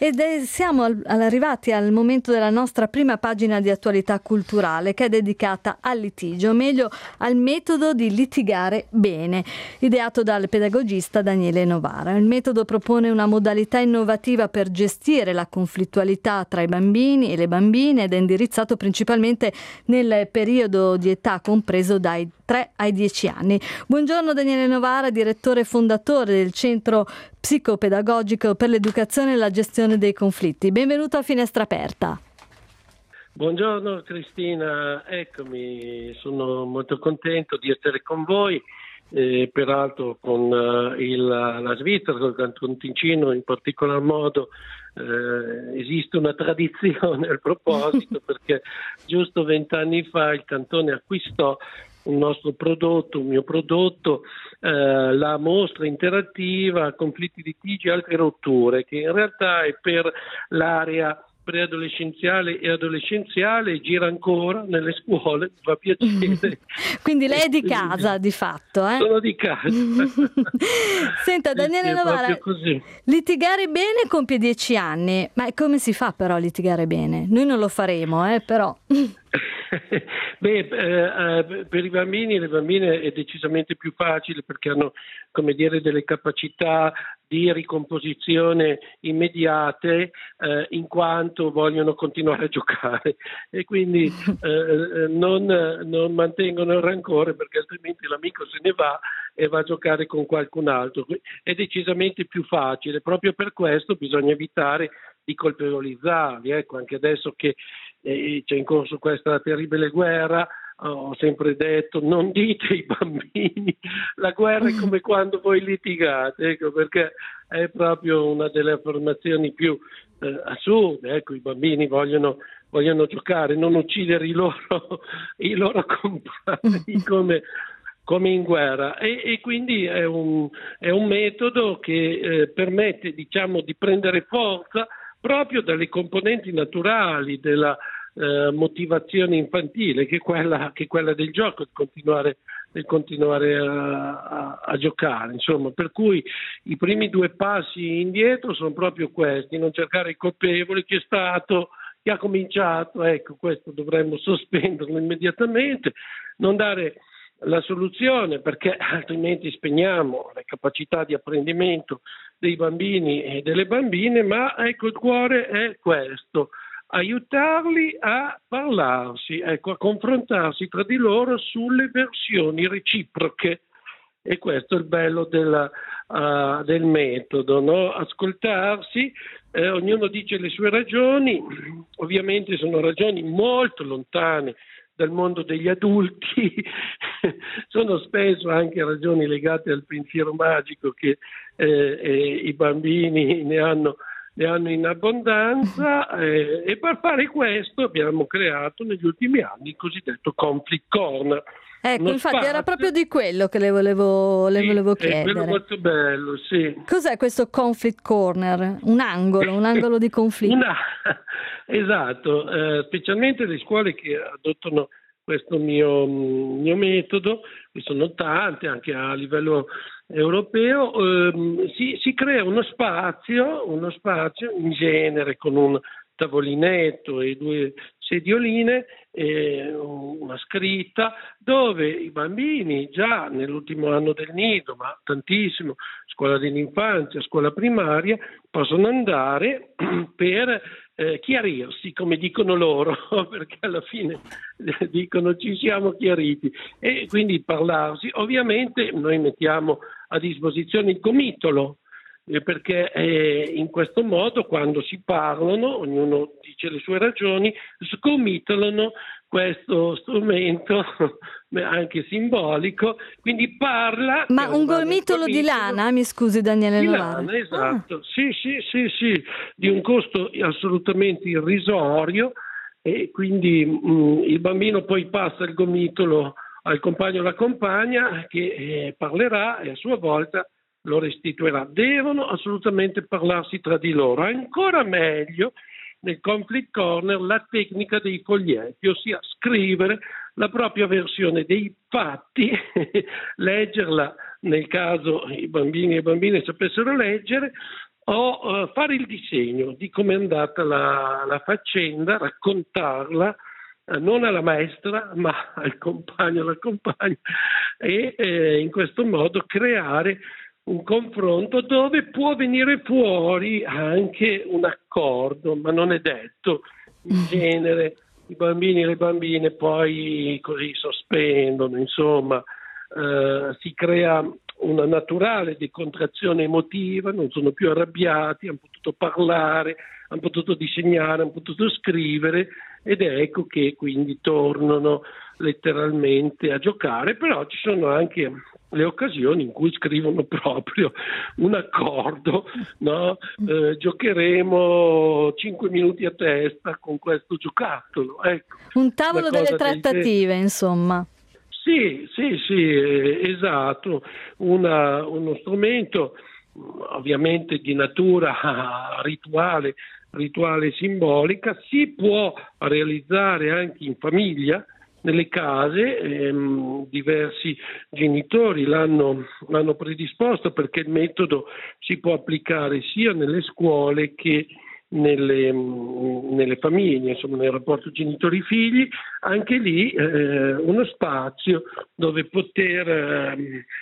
Siamo arrivati al momento della nostra prima pagina di attualità culturale, che è dedicata al litigio, o meglio al metodo di litigare bene, ideato dal pedagogista Daniele Novara. Il metodo propone una modalità innovativa per gestire la conflittualità tra i bambini e le bambine ed è indirizzato principalmente nel periodo di età compreso dai 3 ai 10 anni. Buongiorno Daniele Novara, direttore e fondatore del Centro Psicopedagogico per l'Educazione e la Gestione dei Conflitti. Benvenuto a Finestra Aperta. Buongiorno Cristina, eccomi, sono molto contento di essere con voi, peraltro con la Svizzera, con il Canton Ticino in particolar modo. Esiste una tradizione al proposito perché giusto 20 anni fa il cantone acquistò un mio prodotto, la mostra interattiva Conflitti, litigi e altre rotture, che in realtà è per l'area preadolescenziale e adolescenziale, gira ancora nelle scuole, mi fa piacere. Quindi lei è di casa di fatto, eh? Sono di casa. Senta Daniele Novara, litigare bene compie 10 anni, ma come si fa però a litigare bene? Noi non lo faremo, però... Per i bambini e le bambine è decisamente più facile perché hanno, come dire, delle capacità di ricomposizione immediate, in quanto vogliono continuare a giocare e quindi non mantengono il rancore, perché altrimenti l'amico se ne va e va a giocare con qualcun altro. È decisamente più facile, proprio per questo bisogna evitare di colpevolizzarli. Ecco, anche adesso che c'è in corso questa terribile guerra, ho sempre detto: non dite ai bambini la guerra è come quando voi litigate, ecco, perché è proprio una delle affermazioni più assurde. Ecco, i bambini vogliono giocare, non uccidere i loro compagni come in guerra, e quindi è un metodo che permette, diciamo, di prendere forza proprio dalle componenti naturali della motivazione infantile, che è quella del gioco, del continuare a giocare. Insomma, per cui i primi 2 passi indietro sono proprio questi: non cercare i colpevoli, chi ha cominciato, ecco, questo dovremmo sospenderlo immediatamente, non dare la soluzione, perché altrimenti spegniamo le capacità di apprendimento dei bambini e delle bambine, ma ecco, il cuore è questo: aiutarli a parlarsi, ecco, a confrontarsi tra di loro sulle versioni reciproche. E questo è il bello del metodo, no? Ascoltarsi, ognuno dice le sue ragioni, ovviamente sono ragioni molto lontane dal mondo degli adulti, sono spesso anche ragioni legate al pensiero magico che i bambini ne hanno in abbondanza, e per fare questo abbiamo creato negli ultimi anni il cosiddetto Conflict Corner. Ecco, infatti era proprio di quello che le volevo chiedere. È quello molto bello, sì. Cos'è questo Conflict Corner? Un angolo di conflitto. Esatto, specialmente le scuole che adottano questo mio metodo, che sono tante anche a livello europeo, si crea uno spazio in genere con un tavolinetto e 2 sedioline e una scritta, dove i bambini già nell'ultimo anno del nido, ma tantissimo, scuola dell'infanzia, scuola primaria, possono andare per chiarirsi, come dicono loro, perché alla fine dicono ci siamo chiariti, e quindi parlarsi. Ovviamente noi mettiamo a disposizione il comitolo, perché in questo modo, quando si parlano, ognuno dice le sue ragioni, scomitolano questo strumento anche simbolico, quindi parla. Ma un gomitolo di lana, mi scusi Daniele Novara. Di lana, esatto, sì, di un costo assolutamente irrisorio, e quindi il bambino poi passa il gomitolo al compagno o alla compagna che parlerà e a sua volta lo restituirà. Devono assolutamente parlarsi tra di loro. Ancora meglio nel Conflict Corner la tecnica dei foglietti, ossia scrivere la propria versione dei fatti, leggerla nel caso i bambini e bambine sapessero leggere, fare il disegno di come è andata la faccenda, raccontarla non alla maestra ma al compagno, alla compagna, e in questo modo creare un confronto dove può venire fuori anche un accordo, ma non è detto. In genere i bambini e le bambine poi così sospendono, insomma, si crea una naturale decontrazione emotiva, non sono più arrabbiati, hanno potuto parlare, hanno potuto disegnare, hanno potuto scrivere, ed ecco che quindi tornano letteralmente a giocare. Però ci sono anche le occasioni in cui scrivono proprio un accordo, no? Giocheremo 5 minuti a testa con questo giocattolo. Ecco, un tavolo delle trattative, insomma. Sì, esatto, uno strumento ovviamente di natura rituale simbolica, si può realizzare anche in famiglia, nelle case. Diversi genitori l'hanno predisposto, perché il metodo si può applicare sia nelle scuole che nelle famiglie, insomma nel rapporto genitori-figli. Anche lì uno spazio dove poter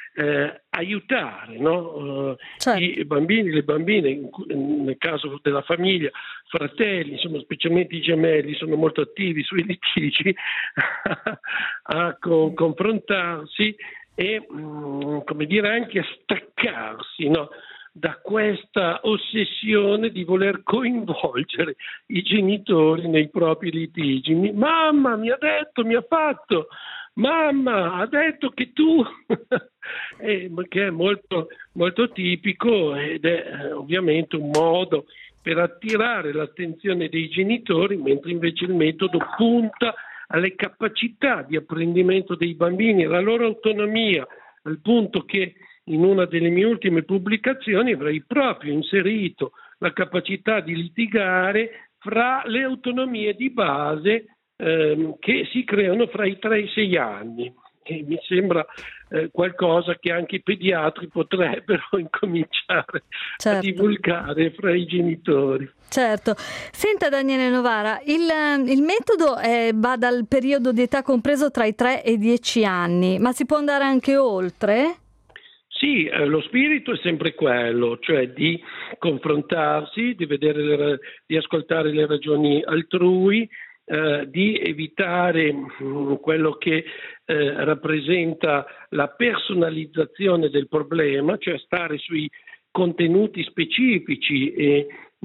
aiutare, no? Certo. I bambini, le bambine, nel caso della famiglia, fratelli, insomma specialmente i gemelli, sono molto attivi sui litigi a confrontarsi e come dire anche a staccarsi, no? Da questa ossessione di voler coinvolgere i genitori nei propri litigi. Mamma mi ha detto, mi ha fatto, mamma ha detto che tu, che è molto, molto tipico, ed è ovviamente un modo per attirare l'attenzione dei genitori, mentre invece il metodo punta alle capacità di apprendimento dei bambini, alla loro autonomia, al punto che in una delle mie ultime pubblicazioni avrei proprio inserito la capacità di litigare fra le autonomie di base che si creano fra i 3 e i 6 anni. E mi sembra qualcosa che anche i pediatri potrebbero incominciare a divulgare fra i genitori. Certo. Senta Daniele Novara, il metodo va dal periodo di età compreso tra i 3 e i 10 anni, ma si può andare anche oltre? Sì, lo spirito è sempre quello, cioè di confrontarsi, di vedere, di ascoltare le ragioni altrui, di evitare quello che rappresenta la personalizzazione del problema, cioè stare sui contenuti specifici e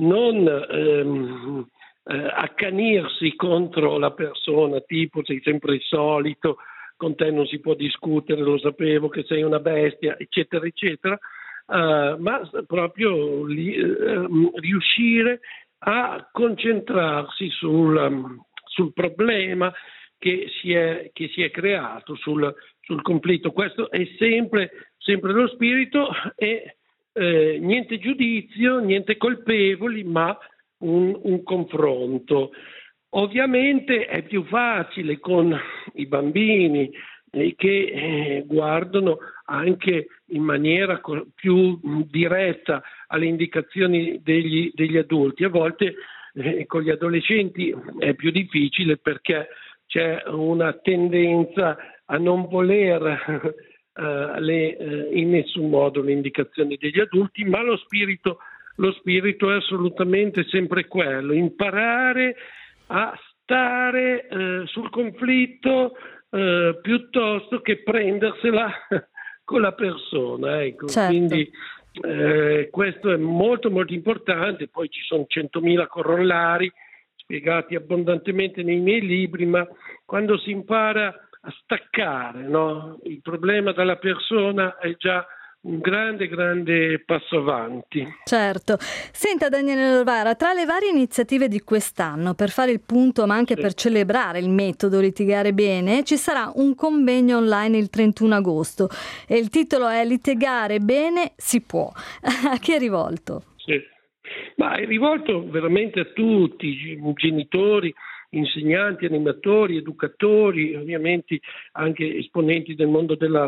non accanirsi contro la persona, tipo sei sempre il solito, con te non si può discutere, lo sapevo che sei una bestia, eccetera, eccetera, ma proprio riuscire a concentrarsi sul problema che si è creato, sul conflitto. Questo è sempre lo spirito, e niente giudizio, niente colpevoli, ma un confronto. Ovviamente è più facile con i bambini che guardano anche in maniera più diretta alle indicazioni degli adulti. A volte con gli adolescenti è più difficile, perché c'è una tendenza a non voler in nessun modo le indicazioni degli adulti, ma lo spirito è assolutamente sempre quello: imparare a stare sul conflitto piuttosto che prendersela con la persona, ecco. Certo. Quindi questo è molto molto importante. Poi ci sono 100.000 corollari spiegati abbondantemente nei miei libri, ma quando si impara a staccare, no, il problema dalla persona è già un grande passo avanti. Certo. Senta Daniele Novara, tra le varie iniziative di quest'anno per fare il punto, ma anche per celebrare il metodo Litigare Bene, ci sarà un convegno online il 31 agosto e il titolo è Litigare Bene si può. A chi è rivolto? Sì. Ma è rivolto veramente a tutti, genitori, insegnanti, animatori, educatori, ovviamente anche esponenti del mondo della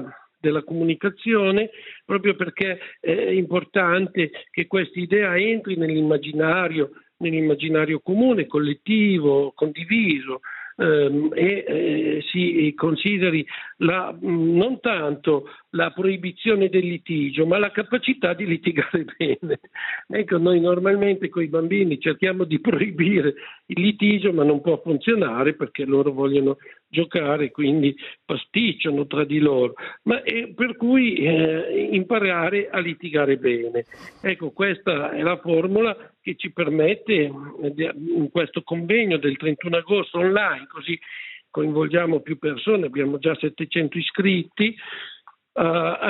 della comunicazione, proprio perché è importante che questa idea entri nell'immaginario comune, collettivo, condiviso, si consideri non tanto la proibizione del litigio, ma la capacità di litigare bene. Ecco, noi normalmente con i bambini cerchiamo di proibire il litigio, ma non può funzionare perché loro vogliono giocare, quindi pasticciano tra di loro, per cui imparare a litigare bene. Ecco, questa è la formula che ci permette in questo convegno del 31 agosto online, così coinvolgiamo più persone, abbiamo già 700 iscritti, a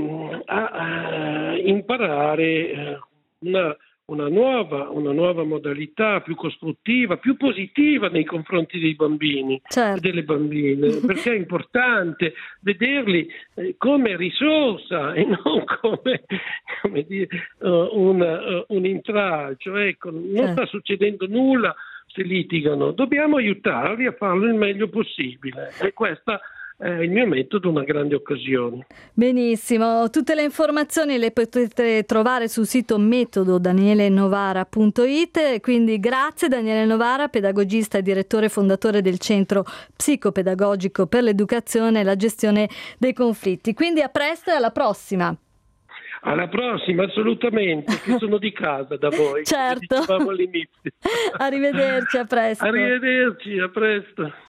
imparare una nuova modalità più costruttiva, più positiva nei confronti dei bambini e delle bambine, perché è importante vederli come risorsa e non come dire, un intralcio. Ecco, non sta succedendo nulla se litigano, dobbiamo aiutarli a farlo il meglio possibile, e questa è il mio metodo, una grande occasione. Benissimo, tutte le informazioni le potete trovare sul sito metododanielenovara.it, quindi grazie Daniele Novara, pedagogista e direttore fondatore del Centro Psicopedagogico per l'Educazione e la Gestione dei Conflitti. Quindi a presto e alla prossima. Alla prossima, assolutamente, che sono di casa da voi. Certo. Come dicevamo all'inizio. Arrivederci, a presto. Arrivederci, a presto.